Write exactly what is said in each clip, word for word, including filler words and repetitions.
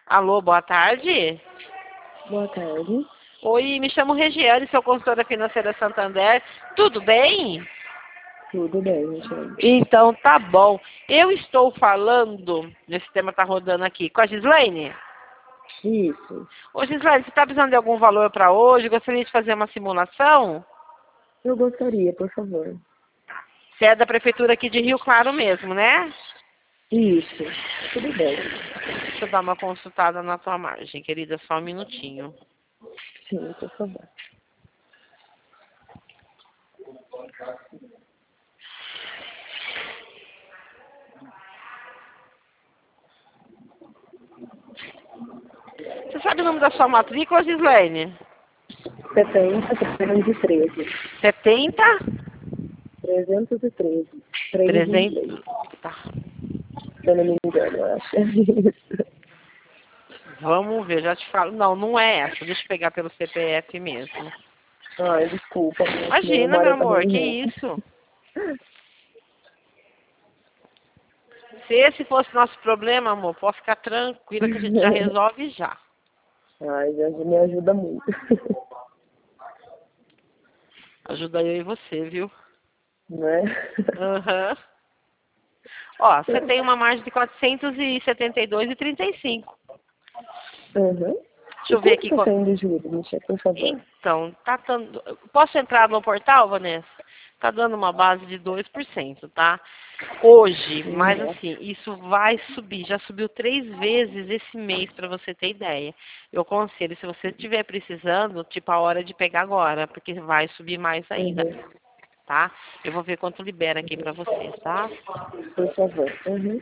Alô, boa tarde. Boa tarde. Oi, me chamo Regiane, sou consultora financeira Santander. Tudo bem? Tudo bem, gente. Então, tá bom. Eu estou falando, esse tema tá rodando aqui, com a Gislaine. Isso. Ô, Gislaine, você está precisando de algum valor para hoje? Gostaria de fazer uma simulação? Eu gostaria, por favor. Você é da prefeitura aqui de Rio Claro mesmo, né? Isso. Tudo bem. Deixa eu dar uma consultada na tua margem, querida, só um minutinho. Sim, por favor. Você sabe o nome da sua matrícula, Gislaine? setenta, trezentos e treze. setenta? trezentos e treze. três em inglês. trezentos. Tá. Se eu não me engano, eu acho. É isso. Vamos ver, já te falo. Não, não é essa. Deixa eu pegar pelo C P F mesmo. Ai, desculpa. Imagina, meu amor, que isso? Se esse fosse nosso problema, amor, pode ficar tranquila que a gente já resolve já. Ai, já me ajuda muito. Ajuda eu e você, viu? Não é? Aham. Uhum. Ó, você tem uma margem de quatrocentos e setenta e dois reais e trinta e cinco. Uhum. Deixa eu ver aqui. Quanto tá saindo de juros, Michel, por favor? Então, tá dando... Posso entrar no portal, Vanessa? Tá dando uma base de dois por cento, tá? Hoje, Uhum. mas assim, isso vai subir. Já subiu três vezes esse mês, para você ter ideia. Eu aconselho, se você estiver precisando, tipo, a hora de pegar agora, porque vai subir mais ainda, Uhum. tá? Eu vou ver quanto libera aqui para vocês, tá? Por favor. Uhum.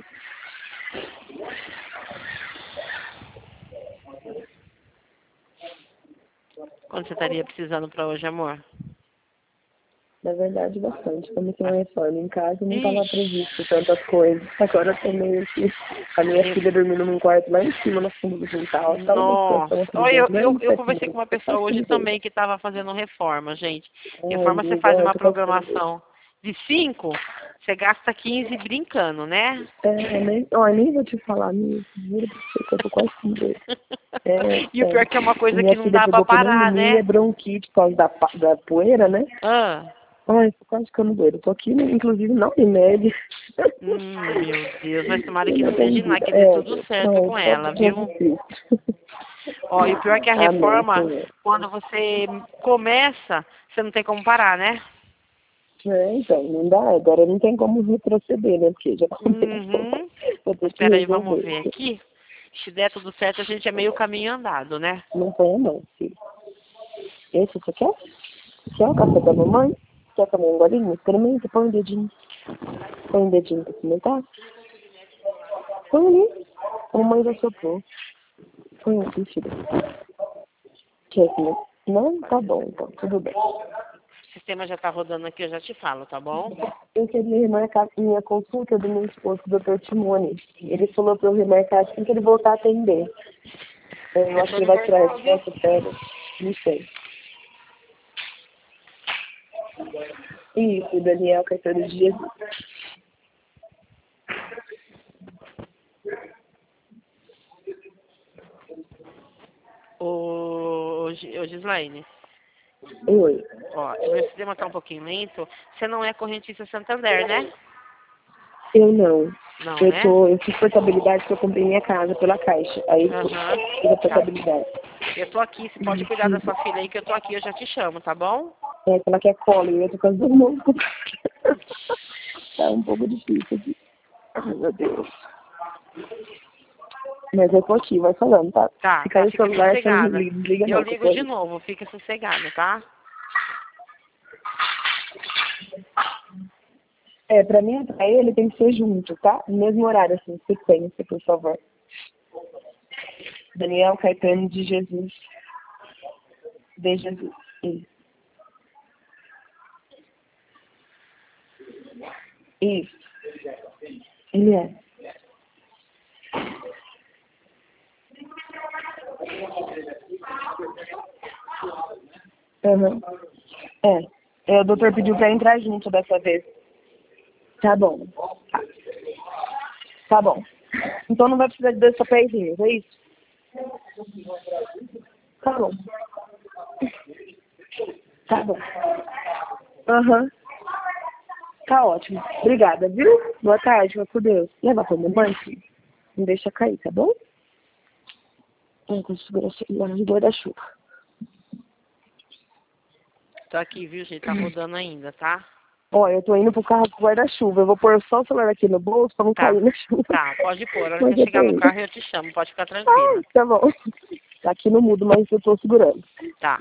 Quanto você estaria precisando para hoje, amor? Na verdade, bastante. Como tem uma reforma em casa, não estava Ixi. previsto tantas coisas. Agora eu tô meio que a minha Eu... filha dormindo num quarto lá em cima, no fundo do quintal. Nossa, olha, eu, eu, eu conversei com uma pessoa hoje também. também que estava fazendo reforma, gente. Ai, Reforma você Deus, faz ai, eu uma tô passando. programação de cinco, você gasta quinze brincando, né? É, nem, ó, nem vou te falar, me juro pra você que eu tô quase com dois. É, E o pior é que é uma e coisa minha que não filha dá pra pegou parar, pneumonia, né? bronquite por causa da, pa- da poeira, né? Ah, Ai, tô quase ficando doida. Tô aqui, inclusive, não remédio. hum, meu Deus, mas tomara Eu que não não tenho seja nada, vida. que dê É, tudo certo não, com só ela, por viu? Jesus Cristo. Ó, e o pior é que a Amém, reforma, Senhor. quando você começa, você não tem como parar, né? É, então, não dá, agora não tem como retroceder, né? Porque já começou. Uhum. Vou ter que Espera aí, vamos resolver. ver aqui. Se der tudo certo, a gente é meio caminho andado, né? Não põe a mão, filho. Esse você quer? Quer o café da mamãe? Quer comer um golinho? Experimenta, põe o dedinho. Põe o dedinho pra experimentar. Põe ali. A mamãe já soprou. Põe aqui, filho. Quer comer? Não? Tá bom, então, tudo bem. O sistema já tá rodando aqui, eu já te falo, tá bom? Eu queria remarcar minha consulta do meu esposo, o doutor Timone. Ele falou pra eu remarcar assim que ele voltar a atender. Eu acho que ele vai tirar as fotos férias. Não sei. Isso, Daniel Caetano de Jesus. Ô, Gi- ô Gislaine, Oi. ó, o meu sistema tá um pouquinho lento. Você não é correntista Santander, né? Eu não. Não, Eu né? tô, eu fiz portabilidade porque eu comprei minha casa pela Caixa. Aí Aham. fiz a Tá. portabilidade. Eu tô aqui, você pode cuidar da sua filha aí que eu tô aqui, eu já te chamo, tá bom? É, ela quer cola e eu tô com as duas mãos. Tá um pouco difícil aqui. Ai, meu Deus. Mas eu tô aqui, vai falando, tá? Tá, Se tá, cair o fica celular, você não sossegada. desliga, desliga Eu não, que eu ligo tô de aí. novo, fica sossegada, tá? É, pra mim, pra ele tem que ser junto, tá? No mesmo horário, assim, sequência, por favor. Daniel Caetano de Jesus. De Jesus. Isso. Isso. Ele é. Uhum. É. É, o doutor pediu pra entrar junto dessa vez. Tá bom. Tá. Tá bom. Então não vai precisar de dois papéis, é isso? Tá bom. Tá bom. Aham. Tá ótimo. Obrigada, viu? Boa tarde, vai por Deus. Leva pra mamãe, filho. Não deixa cair, tá bom? É, com o guarda-chuva. Tô aqui, viu, gente? Tá rodando ainda, tá? Ó, eu tô indo pro carro com guarda-chuva. Eu vou pôr só o celular aqui no bolso pra não Tá. cair na chuva. Tá, pode pôr. A hora Mas que eu eu chegar tô no indo. carro eu te chamo, pode ficar Ah, tranquila. tá bom. Tá aqui no mudo, mas eu tô segurando. Tá.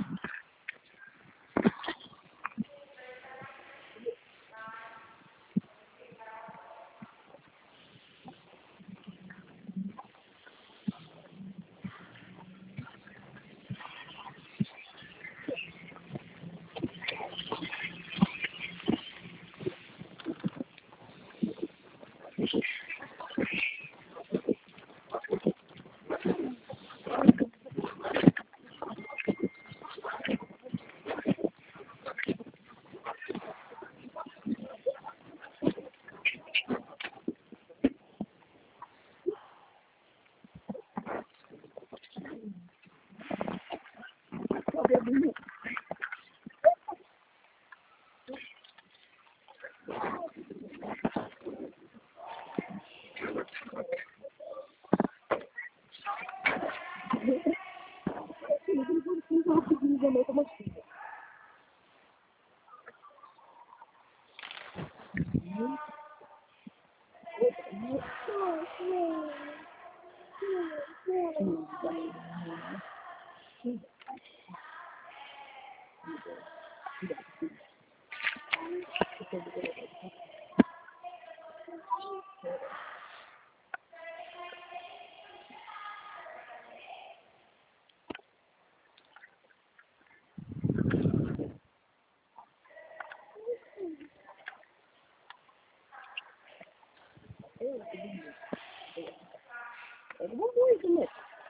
Eu não vou muito, né?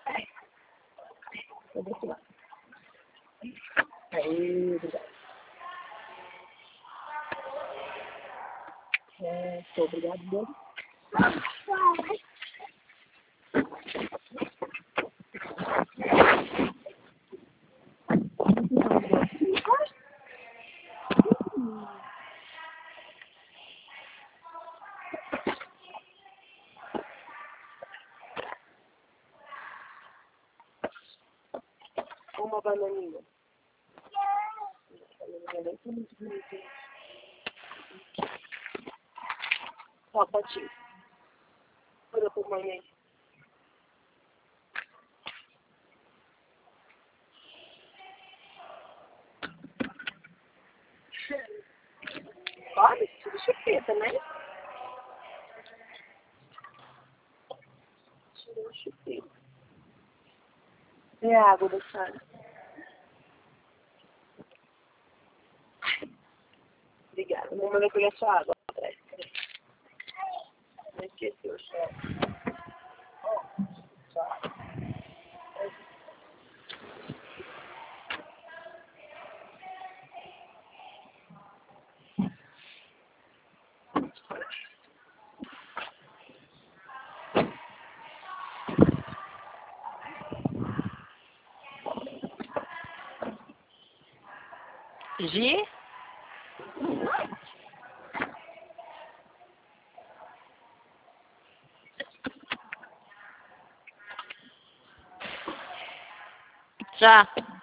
Eu vou tirar. Aí, obrigada. É, tô obrigado, Deus. Uma bananinha. Ó, patinho. Olha por mãe aí. Olha, tudo chupeta, né? Tirou chupeta. É a água da Sara. Obrigada. Mamãe vai pegar sua água. Não esqueceu, só. Gi? Já.